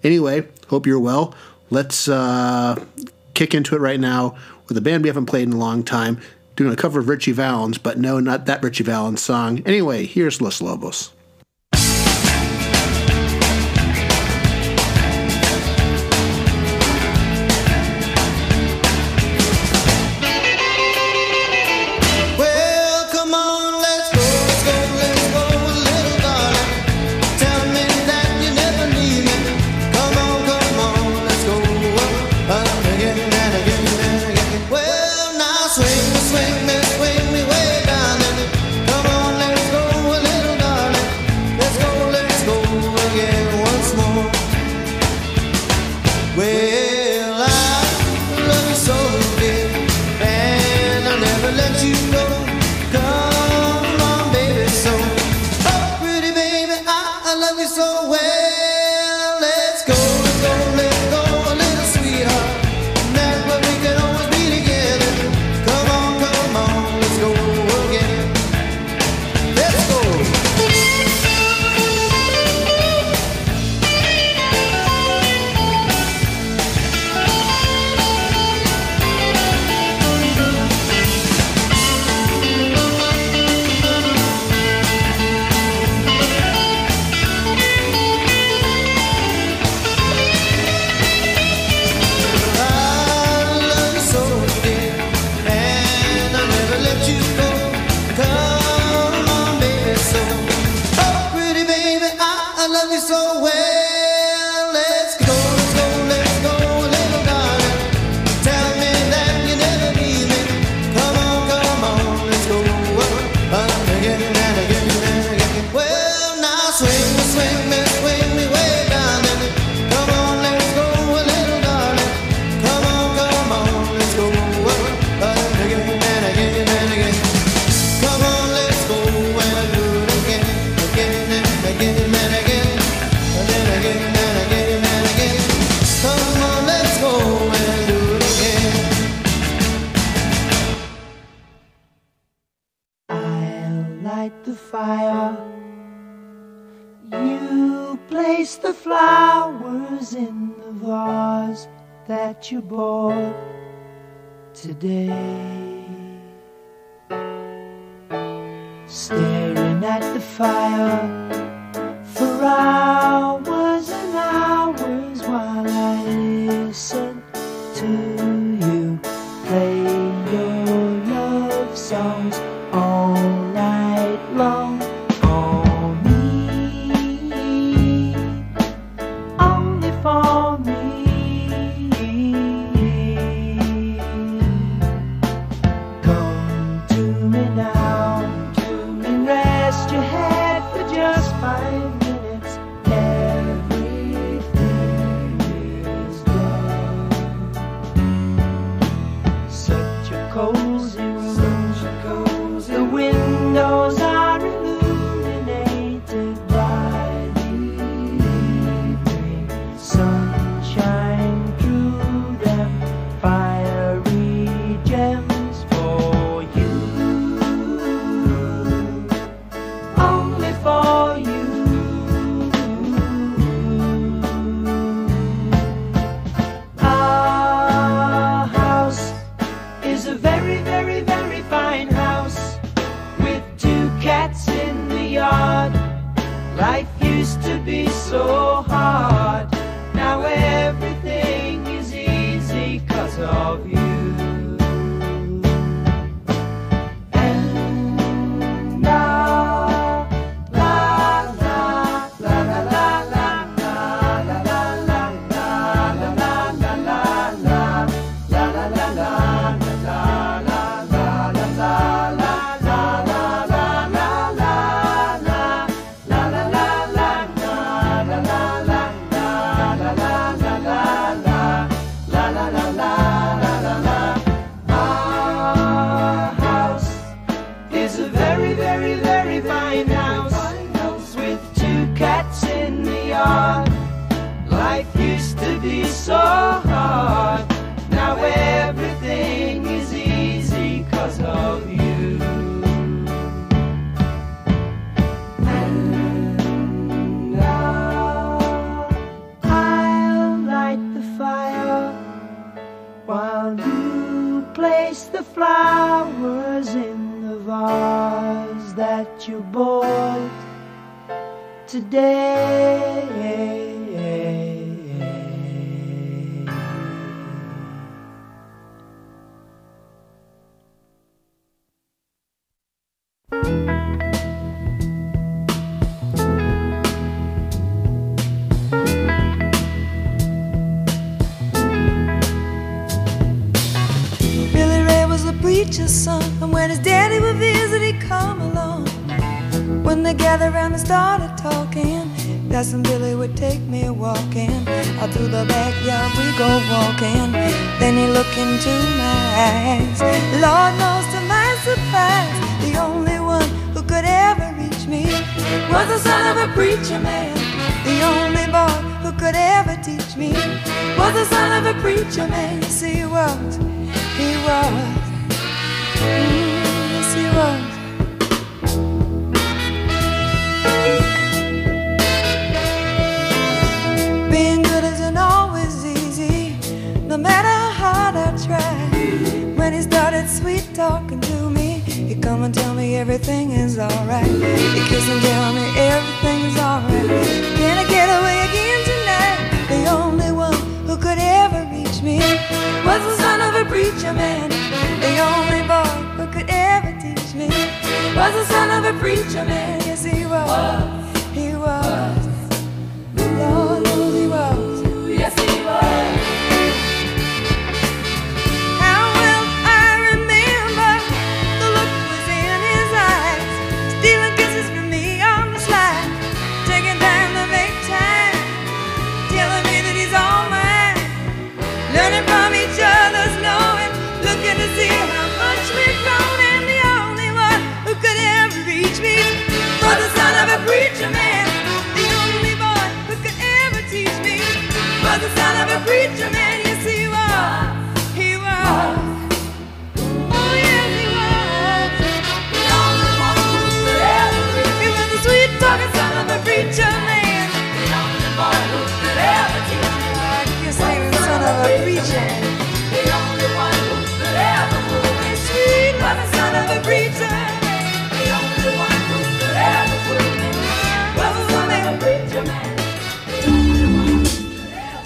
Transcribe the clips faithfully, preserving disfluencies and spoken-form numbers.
Anyway, hope you're well. Let's uh, kick into it right now with a band we haven't played in a long time, doing a cover of Richie Valens, but no, not that Richie Valens song. Anyway, here's Los Lobos. You bought today, staring at the fire for hours and hours while I listen to you play your love songs all night long for me, only for me. I the flowers in the vase that you bought today. Preacher's son, and when his daddy would visit, he'd come along. When they gathered around and started talking, Cousin Billy would take me walking. Out through the backyard we go walking. Then he looked into my eyes. Lord knows to my surprise, the only one who could ever reach me was the son of a preacher man. The only boy who could ever teach me was the son of a preacher man. Yes, he was, he was. Yes, he was. Being good isn't always easy, no matter how hard I try. When he started sweet talking to me, he'd come and tell me everything is alright. He'd kiss and tell me everything is alright. Can I get away again tonight? The only one who could ever reach me was the son of a preacher man. The only boy who could ever teach me was the son of a preacher man. Yes, he was. He was. Lord knows he was. Yes, he was. How well I remember the look was in his eyes, stealing kisses from me on the slide, taking time to make time, telling me that he's all mine, learning from each other's knowing, looking to see how much we've grown. And the only one who could ever reach me was the son of a preacher man. The only boy who could ever teach me was the son of a preacher man. Yes, he was. He was. Oh, yes, he was. The only one who could ever reach me. He was the sweet talking son of a preacher man. The only boy who could ever teach me. I guess he was the son of a preacher. The only one who could ever move me sweet was the son of a preacher. The only one who could ever move me was the son of a preacher man. The only one who could ever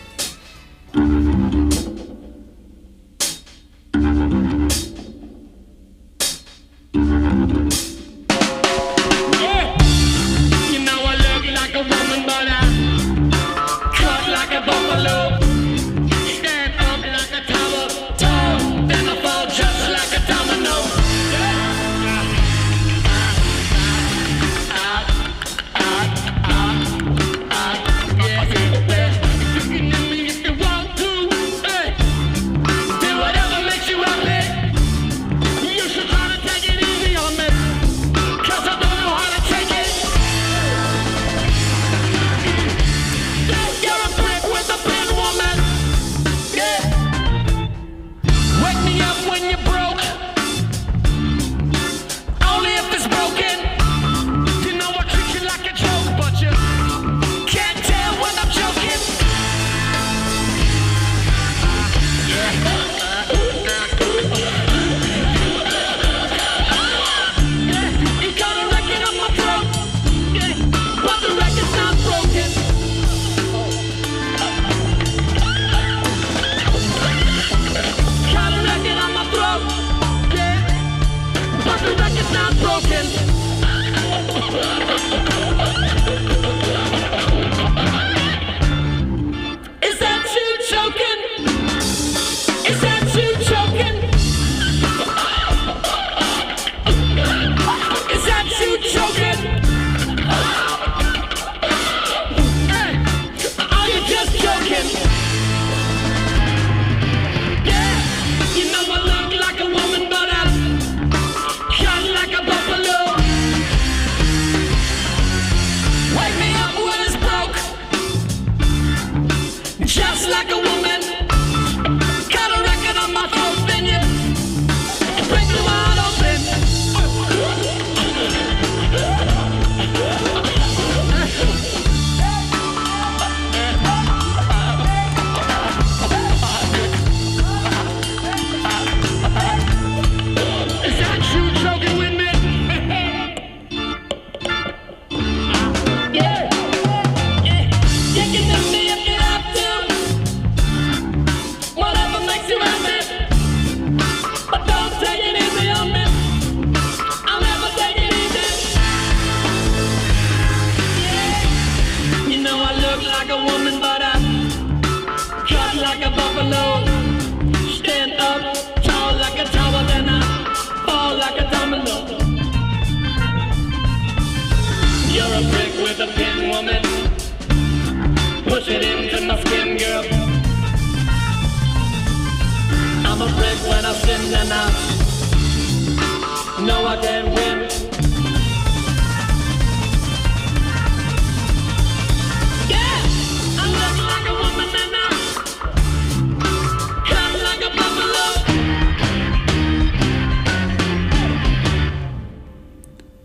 Yeah, you know I look like a woman, but I cut like a buffalo. Stand up like a tower, tall, then I fall just like a domino. You can hit me if you want to, hey. Do whatever makes you happy. You should try to take it easy on me, 'cause I don't know how to take it. You're a brick with a pen, woman. Yeah. Wake me up when you're broke, only if it's broken. You know I treat you like a joke, but you can't tell when I'm joking. Yeah, you got a record on my throat, yeah, but the record's not broken. Got a record on my throat, yeah, but the record's not broken. Is that you choking? Is that you choking? Is that you choking? Hey, are you just joking? Yeah, you know I look like a woman, but I'm cut like a buffalo. Wake me up when it's broke, just like a woman. Got a record on my throat, then you break the wide open.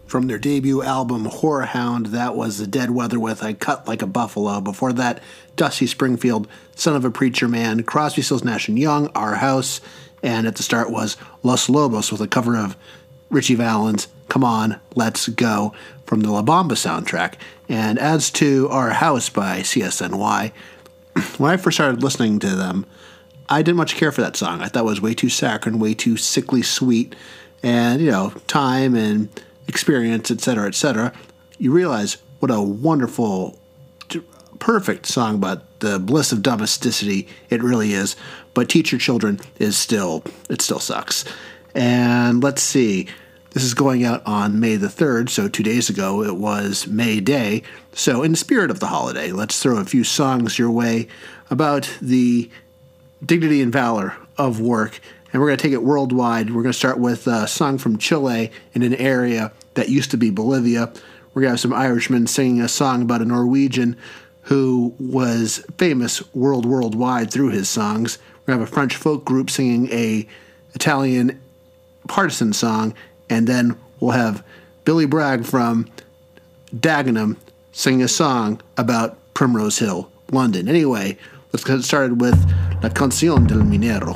From their debut album, Whorehound, that was The Dead Weather with I Cut Like a Buffalo. Before that, Dusty Springfield, Son of a Preacher Man, Crosby, Stills, Nash and Young, Our House, and at the start was Los Lobos with a cover of Richie Valens' Come On, Let's Go from the La Bamba soundtrack. And as to Our House by C S N Y, when I first started listening to them, I didn't much care for that song. I thought it was way too saccharine, way too sickly sweet, and, you know, time and experience, et cetera, et cetera. You realize what a wonderful, perfect song about the bliss of domesticity it really is. But Teach Your Children is still, it still sucks. And let's see, this is going out on May the third, so two days ago it was May Day. So in the spirit of the holiday, let's throw a few songs your way about the dignity and valor of work. And we're going to take it worldwide. We're going to start with a song from Chile in an area that used to be Bolivia. We're going to have some Irishmen singing a song about a Norwegian who was famous world worldwide through his songs. We're going to have a French folk group singing a Italian partisan song. And then we'll have Billy Bragg from Dagenham singing a song about Primrose Hill, London. Anyway, let's get started with La Canción del Minero.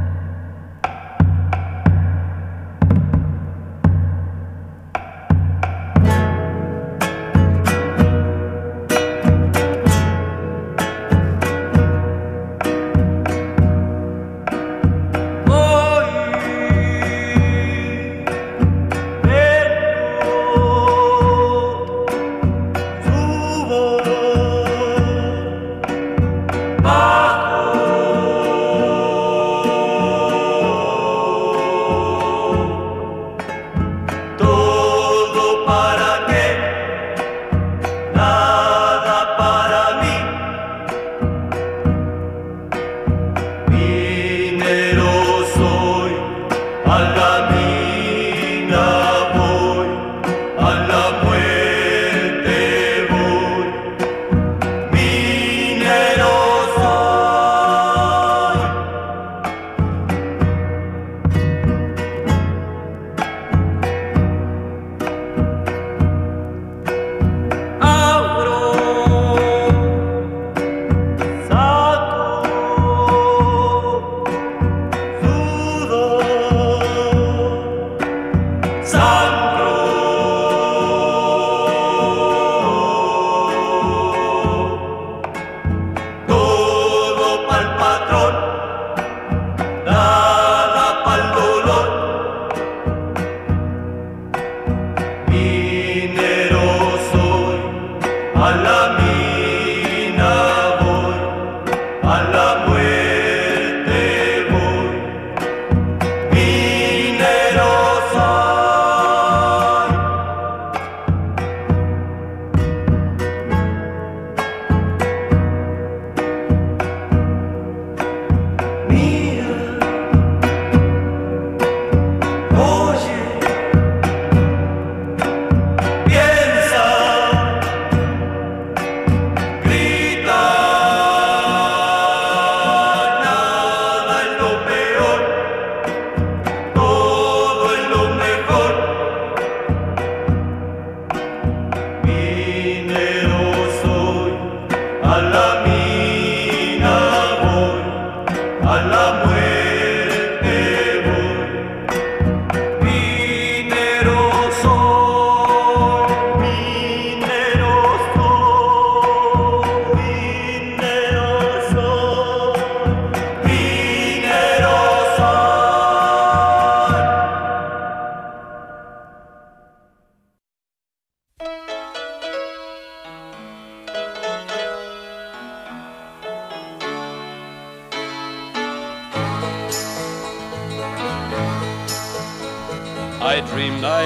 I dreamed I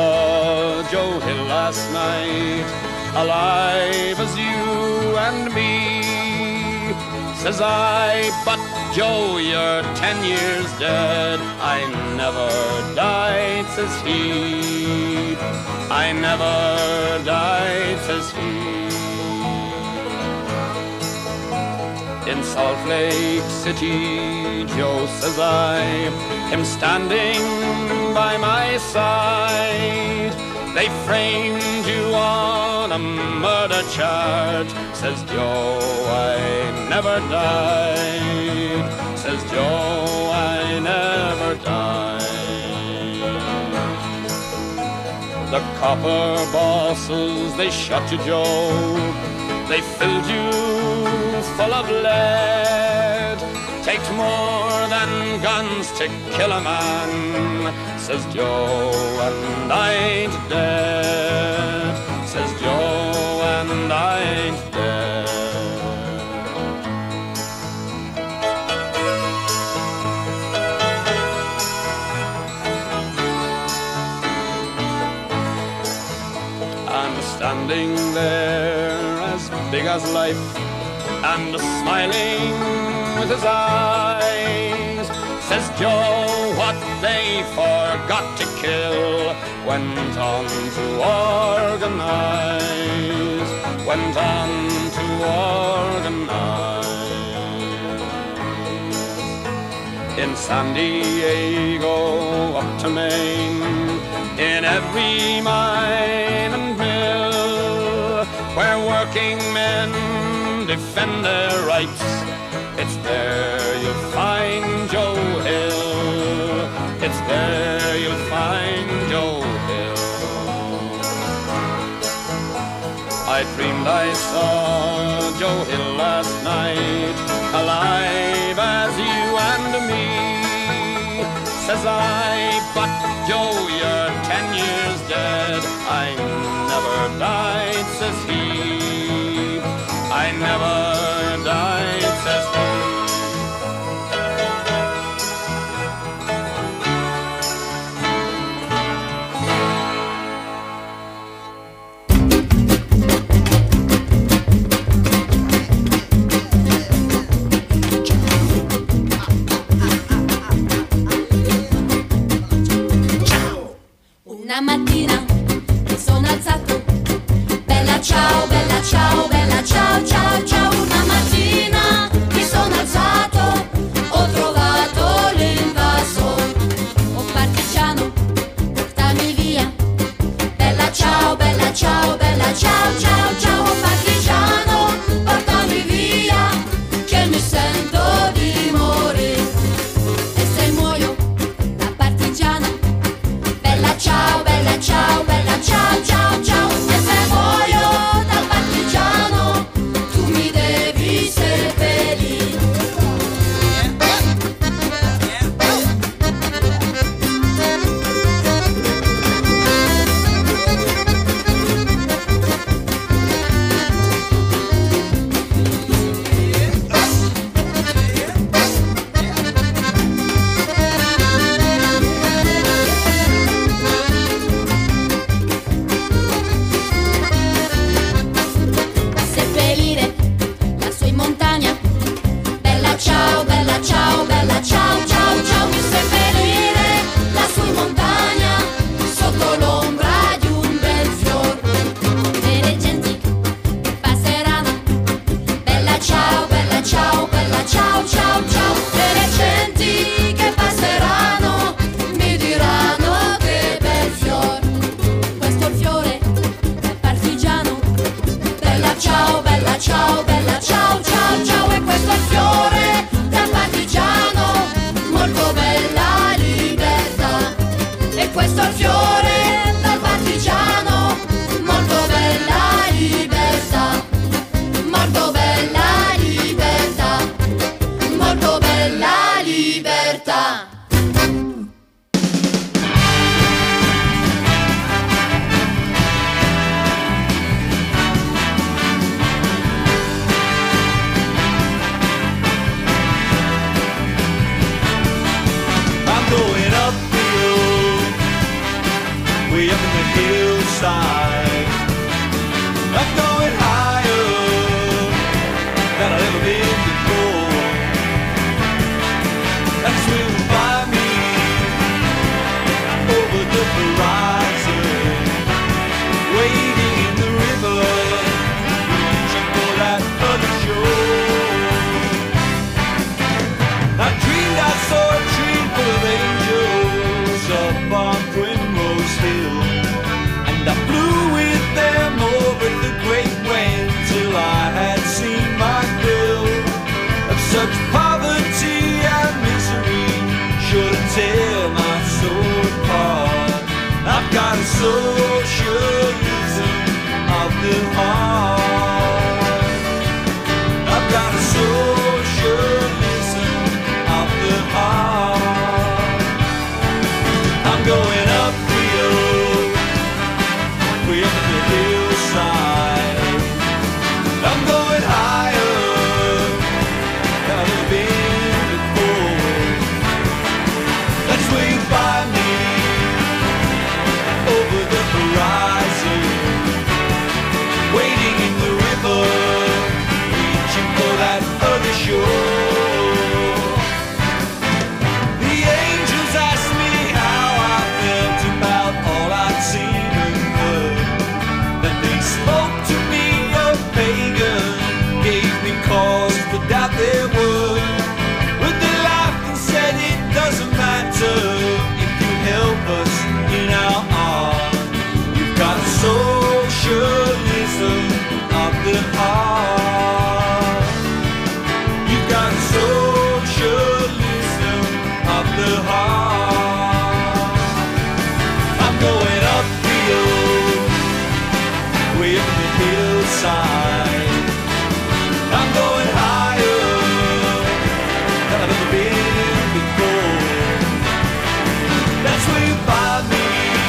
saw Joe Hill last night, alive as you and me. Says I, but Joe, you're ten years dead. I never died, says he. I never died, says he. In Salt Lake City, Joe, says I, him standing by my side, They framed you on a murder charge. Says Joe, I never died. Says Joe, I never died. The copper bosses, they shot you, Joe. They filled you full of lead. Takes more than guns to kill a man, says Joe, and I ain't dead. Says Joe, and I ain't dead. And standing there as big as life, and smiling with his eyes, says Joe, what they forgot to kill went on to organize, went on to organize. In San Diego, up to Maine, in every mine and mill, where working men defend their rights, it's there you'll find Joe Hill. It's there you'll find Joe Hill. I dreamed I saw Joe Hill last night, alive as you and me. Says I, but Joe, you're ten years dead. I never died, says he. I never died, says he. Una mattina mi sono alzato, bella ciao, bella ciao, bella ciao, ciao, ciao. the heart. I've got a socialism of the heart. I'm going uphill, way up the hillside. I'm going higher than I've ever been before. That's where you find me, over the horizon, waiting in the river, reaching for that other shore. The angels asked me how I felt about all I'd seen and heard, that they spoke to me a pagan, gave me cause to doubt their word. But they laughed and said it doesn't matter if you help us in our art. You've got a socialism of the heart. You've got a socialism of the heart. I'm going uphill, way up the hillside. I'm going higher than I've ever been before. That's where you find me,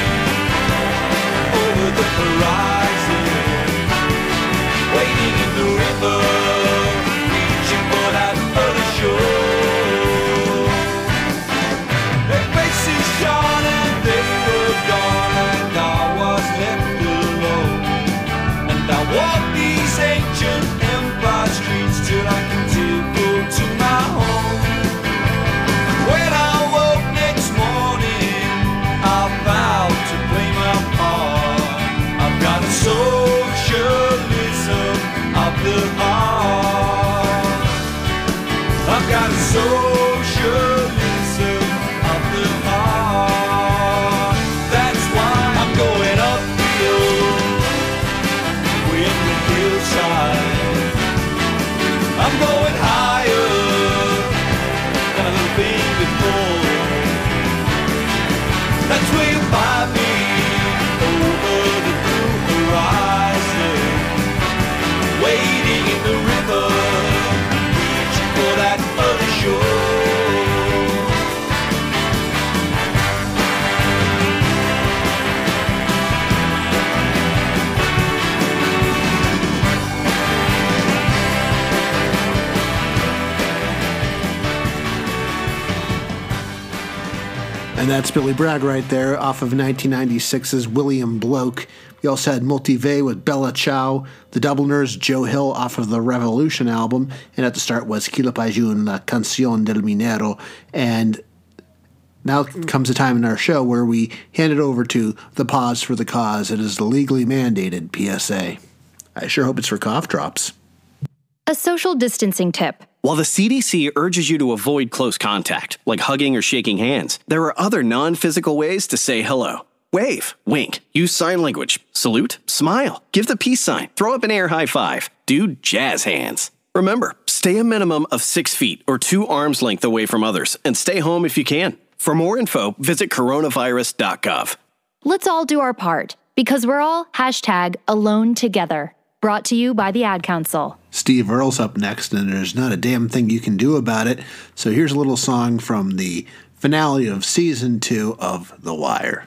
over the horizon, waiting in the river, reaching for that other shore. Their faces shone and they were gone, and I was left alone. And I walked these ancient empire streets till I could go to my home. When I woke next morning, I vowed to play my part. I've got a socialism of the heart. I've got a socialism of the heart. That's why I'm going uphill, way up the hillside. I'm going higher than I've ever been before. That's where you find me, over the blue horizon, waiting in the river, reaching for that other shore. And that's Billy Bragg right there off of nineteen ninety-six's William Bloke. We also had Multivé with Bella Ciao, the Dubliners, Joe Hill off of the Revolution album, and at the start was Qui la Pajoun, La Canción del Minero. And now comes a time in our show where we hand it over to the Pause for the Cause. It is the legally mandated P S A. I sure hope it's for cough drops. A social distancing tip. While the C D C urges you to avoid close contact, like hugging or shaking hands, there are other non-physical ways to say hello. Wave, wink, use sign language, salute, smile, give the peace sign, throw up an air high five, do jazz hands. Remember, stay a minimum of six feet or two arms length away from others, and stay home if you can. For more info, visit coronavirus dot gov. Let's all do our part, because we're all hashtag alone together. Brought to you by the Ad Council. Steve Earle's up next, and there's not a damn thing you can do about it. So here's a little song from the finale of season two of The Wire.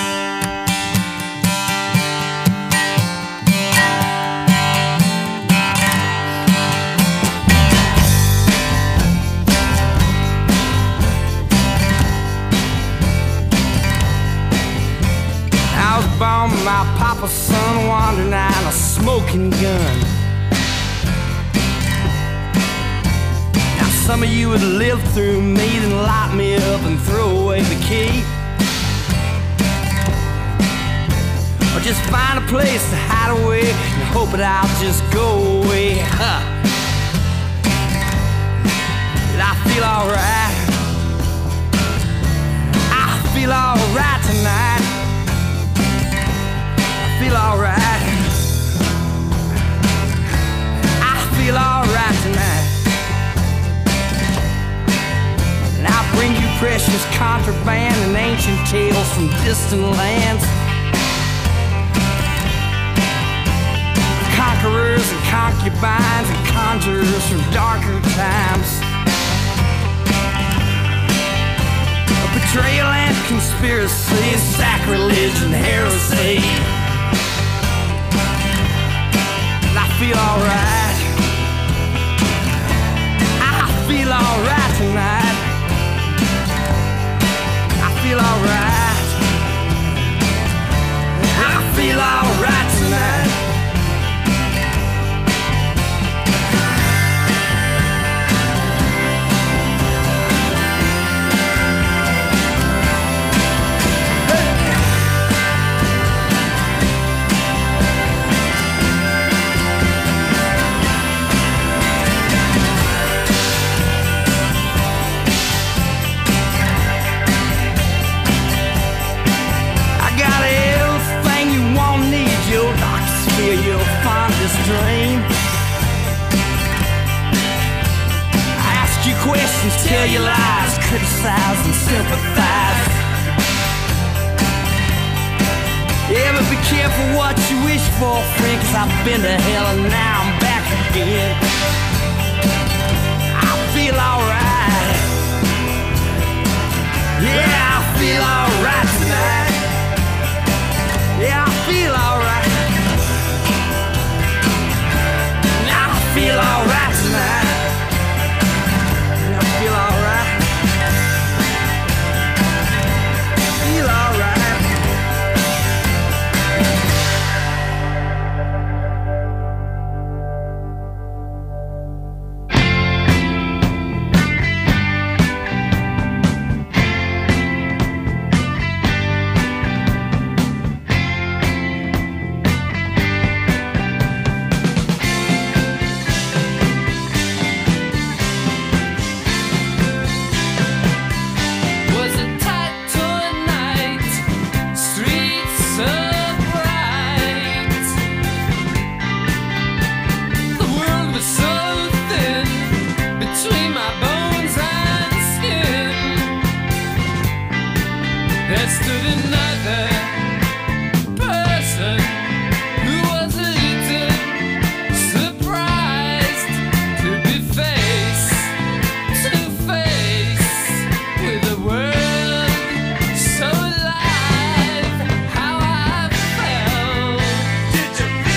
I was born with my papa's son, wandering out a smoking gun. Now some of you would live through me, then lock me up and throw away the key, or just find a place to hide away and hope that I'll just go away. Huh. Did I feel alright? I feel alright tonight. Feel alright. I feel alright tonight. And I'll bring you precious contraband and ancient tales from distant lands. conquerors and concubines and conjurers from darker times. A betrayal and conspiracy, sacrilege and heresy. And I feel alright. I feel alright tonight. I feel alright. I feel alright tonight. You'll find this dream. I ask you questions, tell you lies, criticize and sympathize. Yeah, but be careful what you wish for, friend, 'cause I've been to hell and now I'm back again. I feel alright. Yeah, I feel alright tonight. Yeah, I feel alright. I feel alright tonight. I feel alright. Feel alright.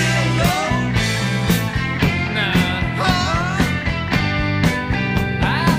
I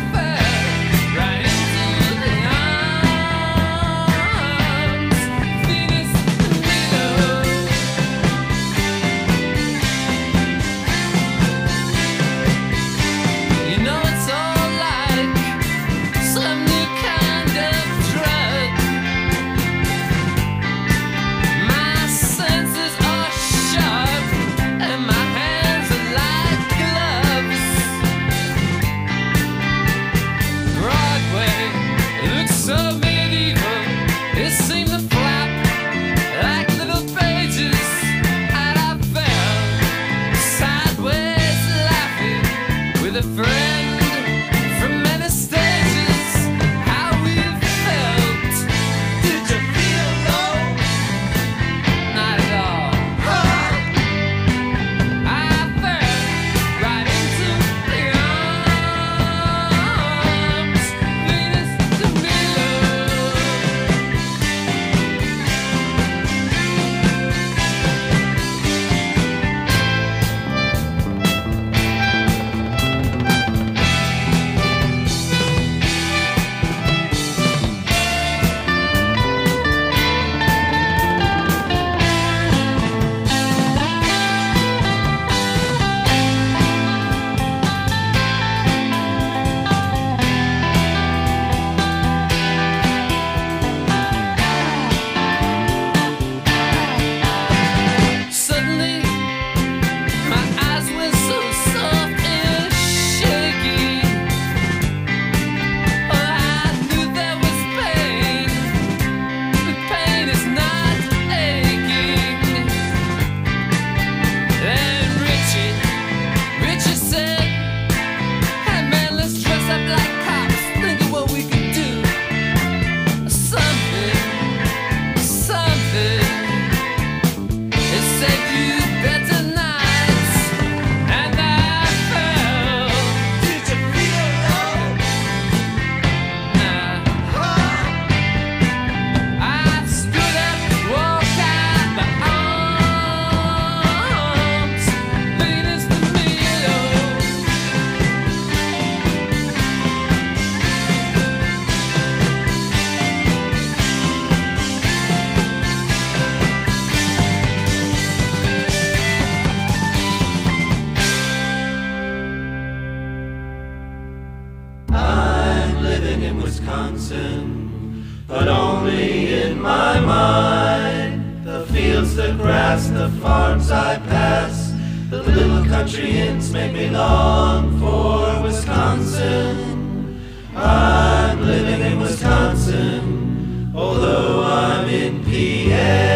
Wisconsin, but only in my mind. The fields, the grass, the farms I pass, the little country inns make me long for Wisconsin. I'm living in Wisconsin, although I'm in P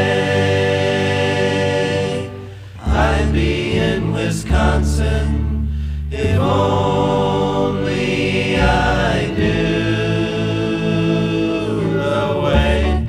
A. I'd be in Wisconsin if only I knew the way.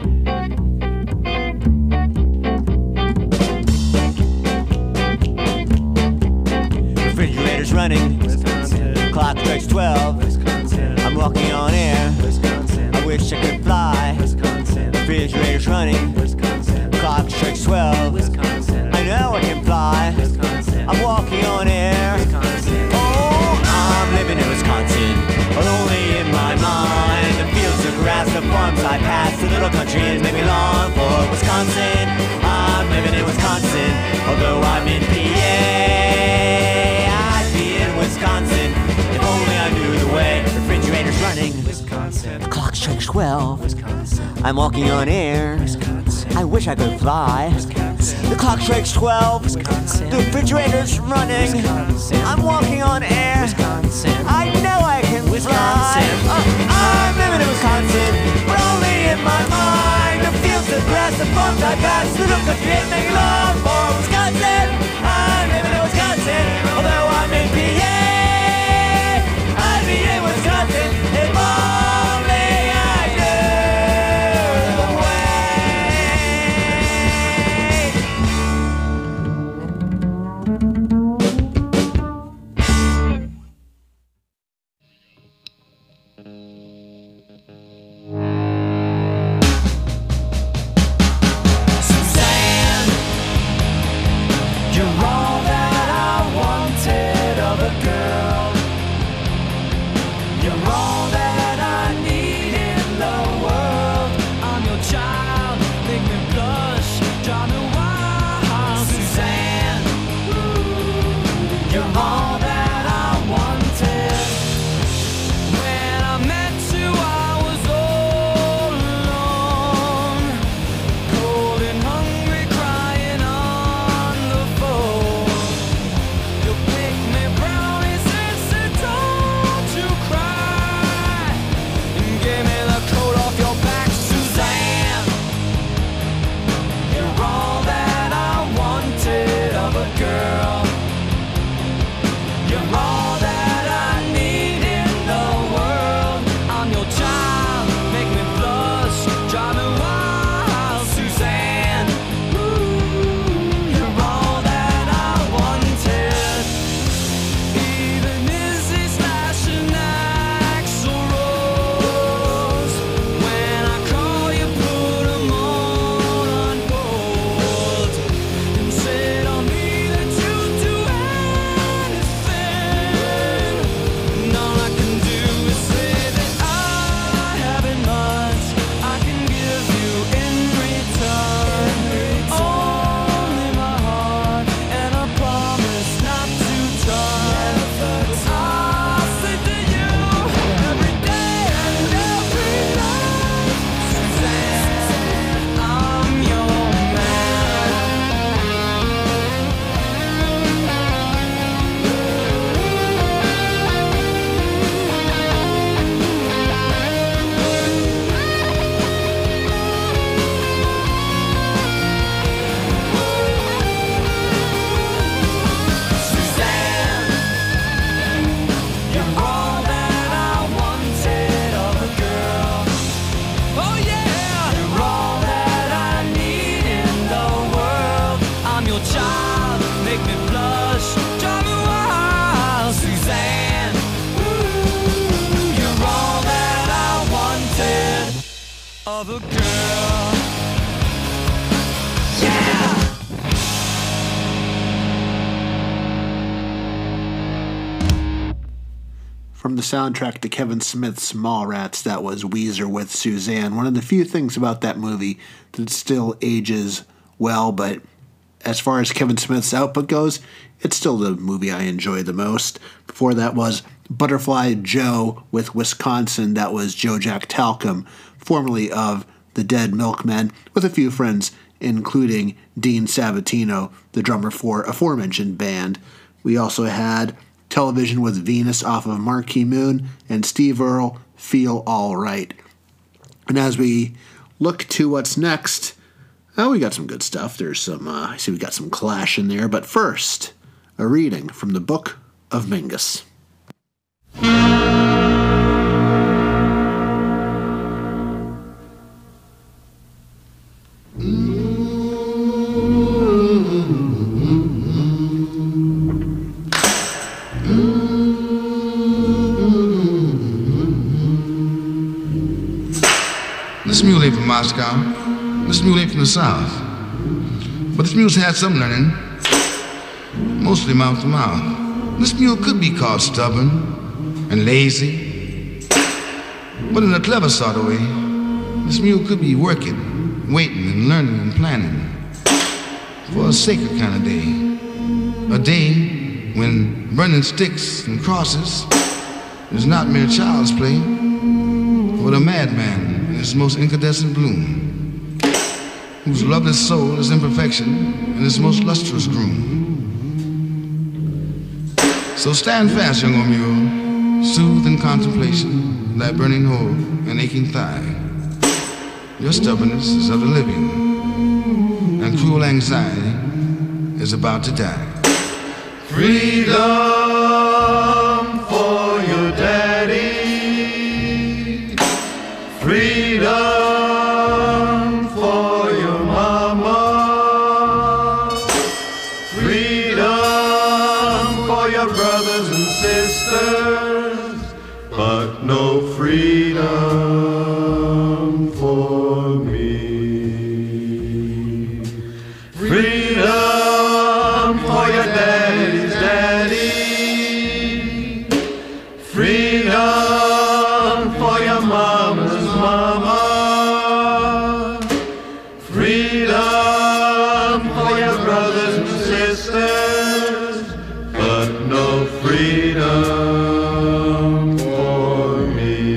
Refrigerator's running, clock strikes twelve. I'm walking on air, I wish I could fly. Refrigerator's running, clock strikes twelve. I know I can fly, I'm walking on air. Oh, I'm living in Wisconsin, but only in my mind. The fields of grass, the farms I pass, the little country inns make me long for Wisconsin. I'm living in Wisconsin, although I'm in P A. I'd be in Wisconsin if only I knew the way. Refrigerator's running, the clock strikes twelve. I'm walking on air, I wish I could fly. The clock strikes twelve, the refrigerator's running, I'm walking on air, I know I can fly. Uh, I'm living in Wisconsin, but only in my mind. The fields, the grass, the farms I pass, the little country inns make me long for Wisconsin. I'm living in Wisconsin, although I'm in P A. I'd be in Wisconsin if only I knew the Suzanne, you're all that I wanted of a girl. You're all that I need in the world. I'm your child, make me blush, drive me wild. Suzanne, you're all that I wanted. When I met you, I was all alone, cold and hungry, crying on the phone. You picked me brownies and said, don't you cry, and gave me the coat off your back. Suzanne, you're all that I wanted of a girl. You're all that I need in the world. I'm your child, make me blush, drive me wild. Suzanne, you're all that I wanted. Even Izzy Slash and Axl Rose, when I call you, put 'em all on hold, and said on me that you'd do anything. And all I can do is say that I haven't much I can give you in return. Only my heart and a promise not to turn. I'll say to you every day and every night, Suzanne, I'm your Suzanne, you're all that I wanted of a girl. Oh yeah, you're all that I need in the world. I'm your child, make me blush, drive me wild. Suzanne, you're all that I wanted of a girl. Yeah. From the soundtrack to Kevin Smith's Mallrats, that was Weezer with Suzanne. One of the few things about that movie that still ages well, but as far as Kevin Smith's output goes, it's still the movie I enjoy the most. Before that was Butterfly Joe with Wisconsin. That was Joe Jack Talcum, formerly of the Dead Milkmen, with a few friends, including Dean Sabatino, the drummer for aforementioned band. We also had Television with Venus off of Marquee Moon, and Steve Earle, Feel All Right. And as we look to what's next, oh, we got some good stuff. There's some, uh, I see we got some Clash in there. But first, a reading from the Book of Mingus. This mule ain't from Moscow. This mule ain't from the South. But this mule's had some learning, mostly mouth to mouth. This mule could be called stubborn and lazy, but in a clever sort of way, this mule could be working, waiting, and learning and planning for a sacred kind of day. A day when burning sticks and crosses is not mere child's play, but a madman in his most incandescent bloom, whose loveless soul is imperfection and his most lustrous groom. So stand fast, young old mule, soothed in contemplation, thy burning hole and aching thigh. Your stubbornness is of the living, and cruel anxiety is about to die. Freedom for your daddy. Freedom for your mama. Freedom for your brothers and sisters. But no freedom for me. Freedom for your daddy's daddy. Freedom for your mama's mama. Freedom for your brothers and sisters. But no freedom for me.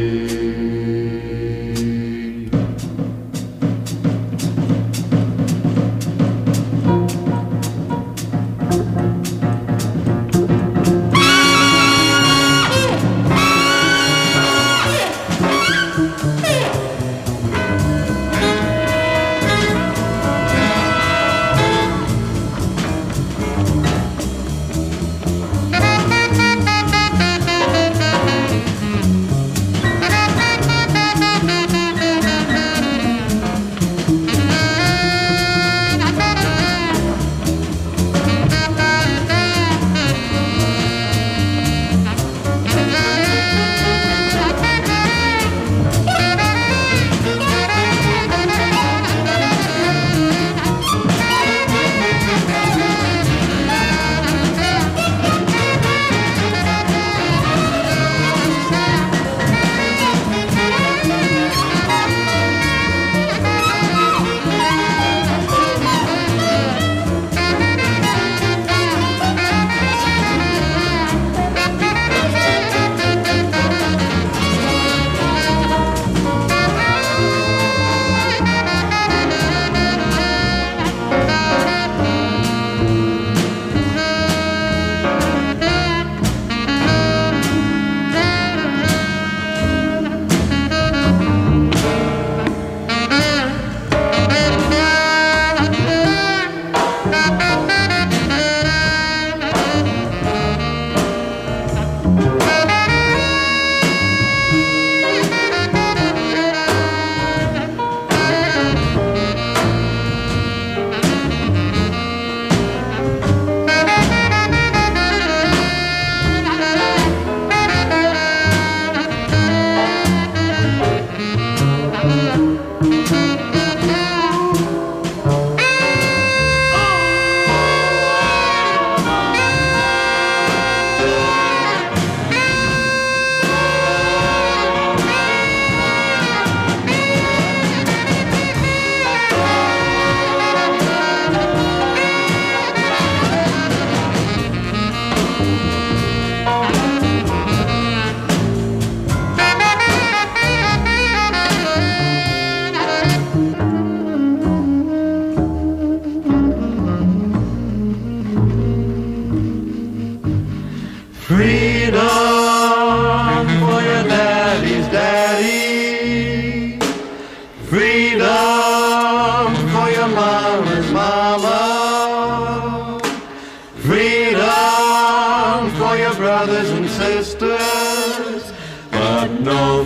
but no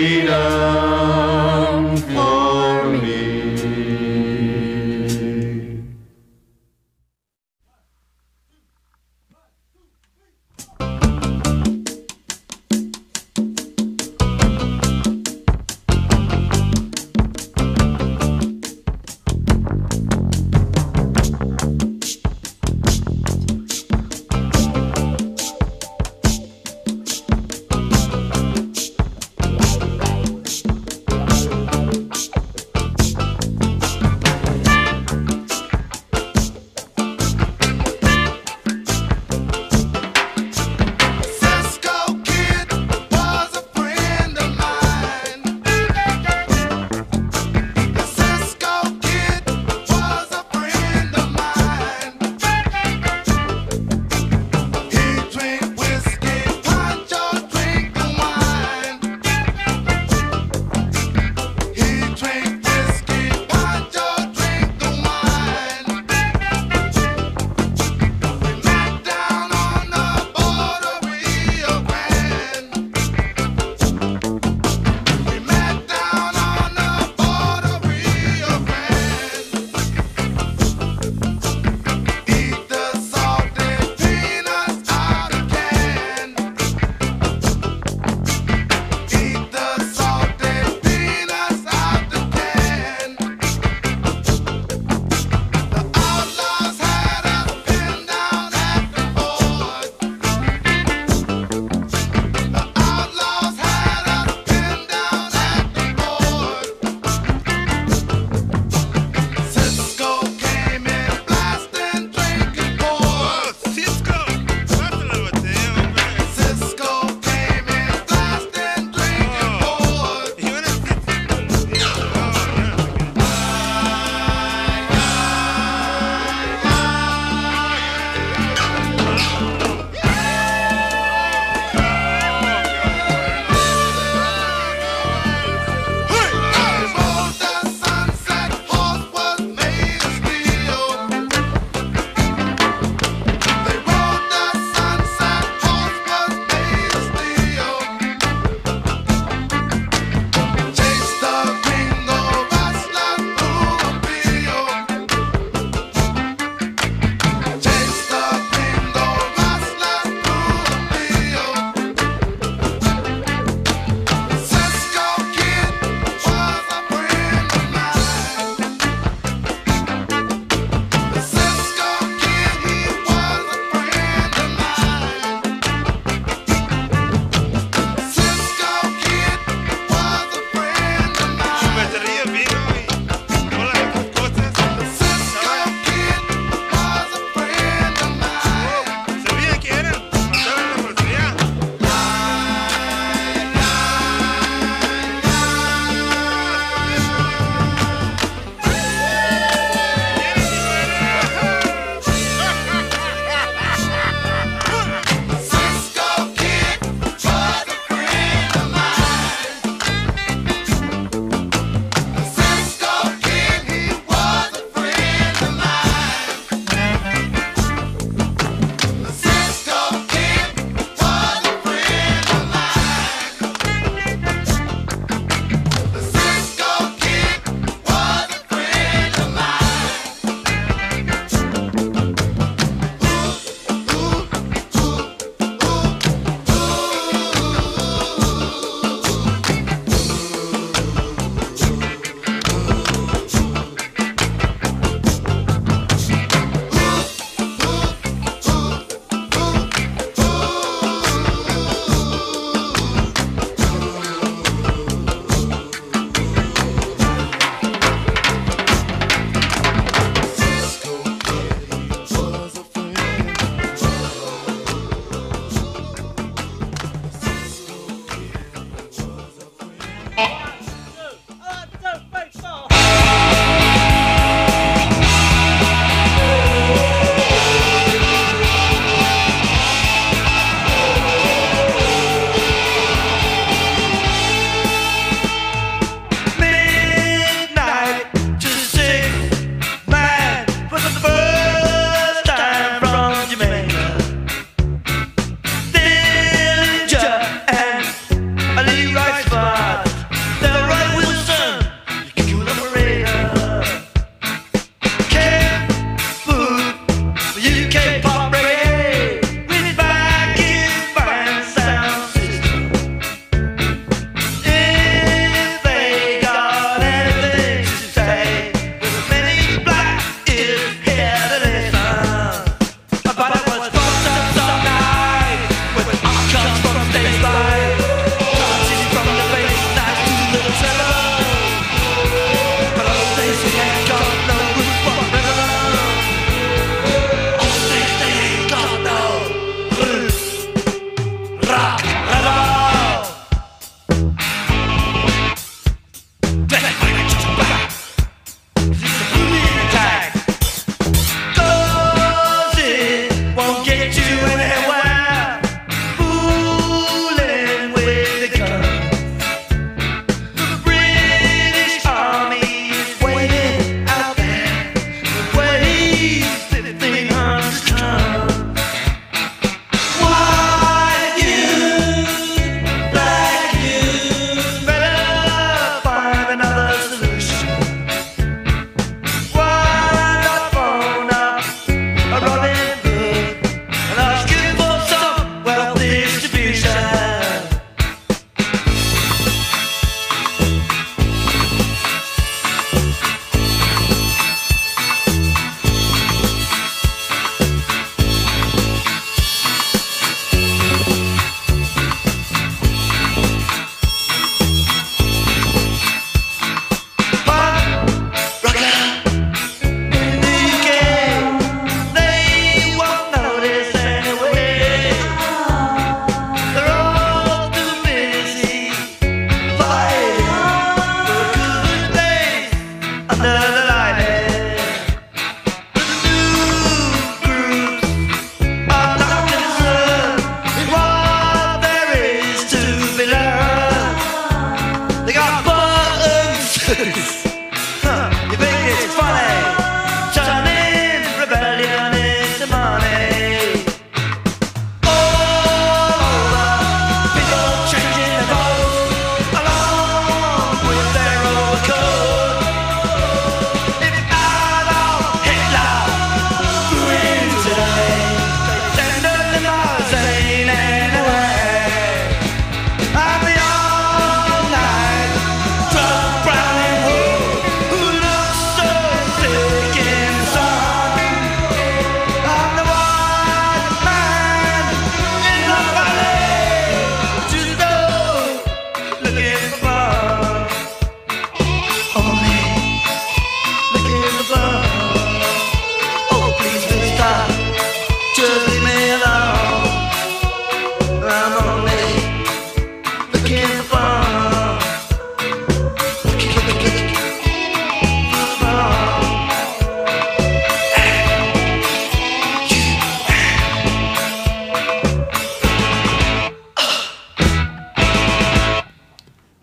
freedom for me.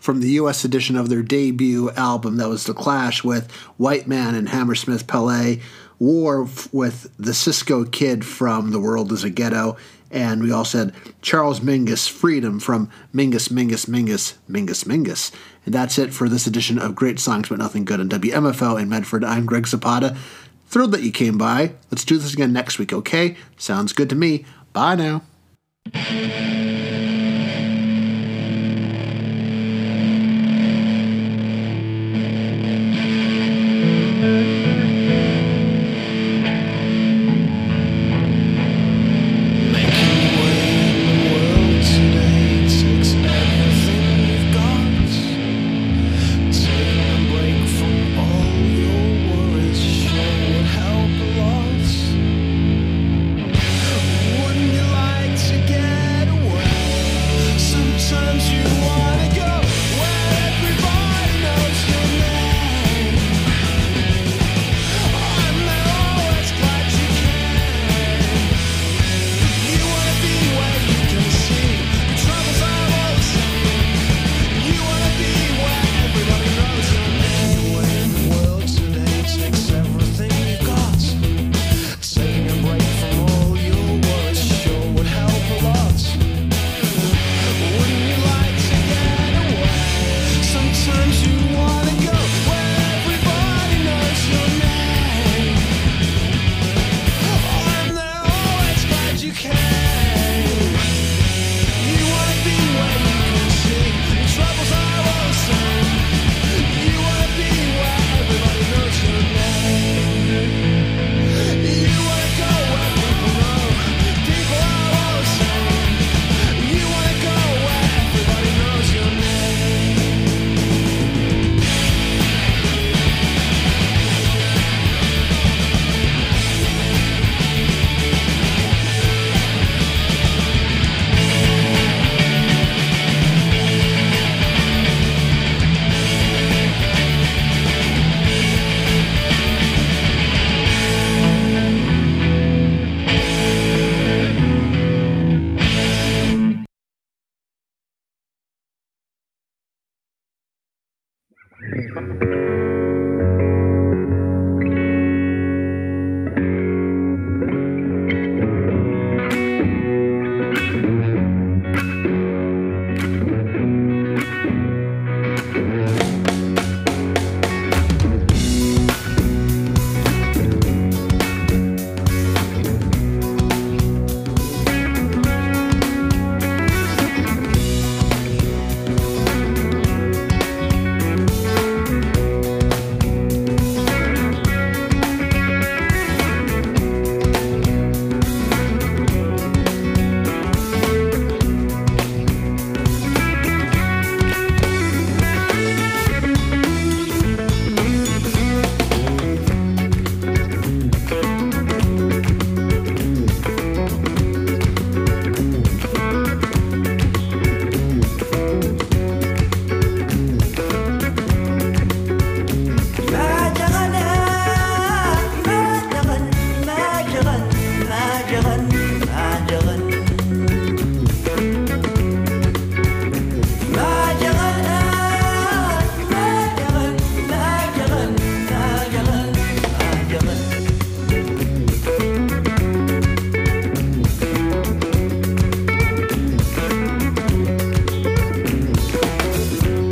from the U S edition of their debut album. That was The Clash with White Man and Hammersmith Palais, War with the Cisco Kid from The World is a Ghetto, and we also had Charles Mingus, Freedom from Mingus, Mingus, Mingus, Mingus, Mingus. And that's it for this edition of Great Songs But Nothing Good on W M F O in Medford. I'm Greg Zapata. Thrilled that you came by. Let's do this again next week, okay? Sounds good to me. Bye now. Thank you.